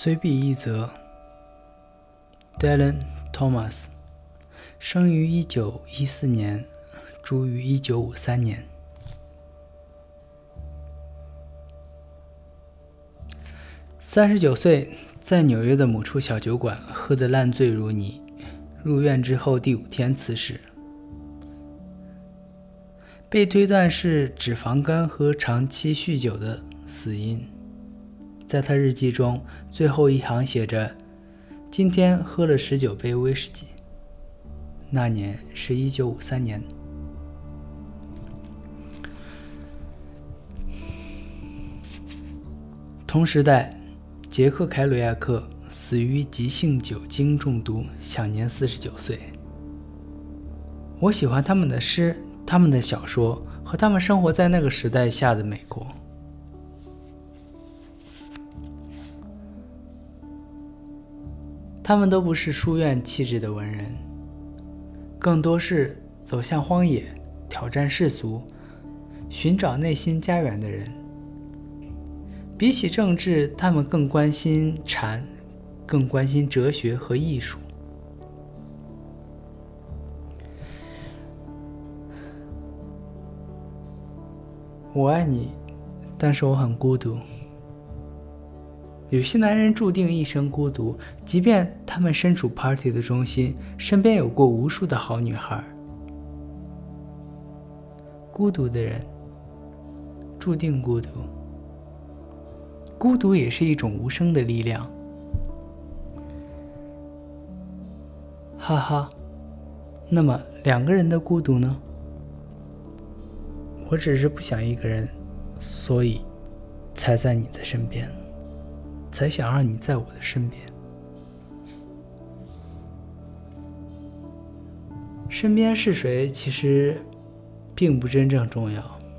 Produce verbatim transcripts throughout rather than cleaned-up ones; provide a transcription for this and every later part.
随笔一则 Dylan Thomas 生于一九一四年，卒于一九五三年。三十九岁，在纽约的某处小酒馆喝得烂醉如泥，入院之后第五天辞世，被推断是脂肪肝和长期酗酒的死因。在他日记中，最后一行写着：今天喝了十九杯威士忌。那年是一九五三年。同时代，杰克·凯鲁亚克死于急性酒精中毒，享年四十九岁。我喜欢他们的诗、他们的小说和他们生活在那个时代下的美国。他们都不是书院气质的文人，更多是走向荒野、挑战世俗、寻找内心家园的人。比起政治，他们更关心禅，更关心哲学和艺术。我爱你，但是我很孤独。有些男人注定一生孤独，即便他们身处 party 的中心，身边有过无数的好女孩。孤独的人注定孤独，孤独也是一种无声的力量。哈哈，那么两个人的孤独呢？我只是不想一个人，所以才在你的身边，才想让你在我的身边。身边是谁其实并不真正重要。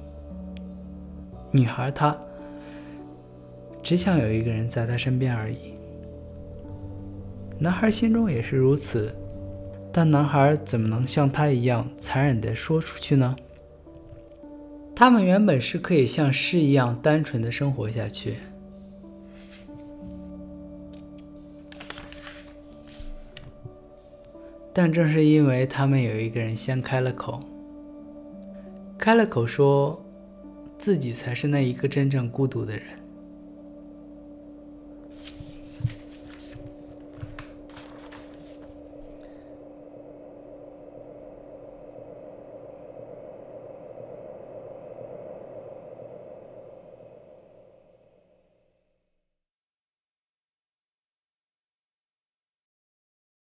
女孩她只想有一个人在她身边而已。男孩心中也是如此，但男孩怎么能像他一样残忍地说出去呢？他们原本是可以像诗一样单纯地生活下去，但正是因为他们有一个人先开了口，开了口说自己才是那一个真正孤独的人。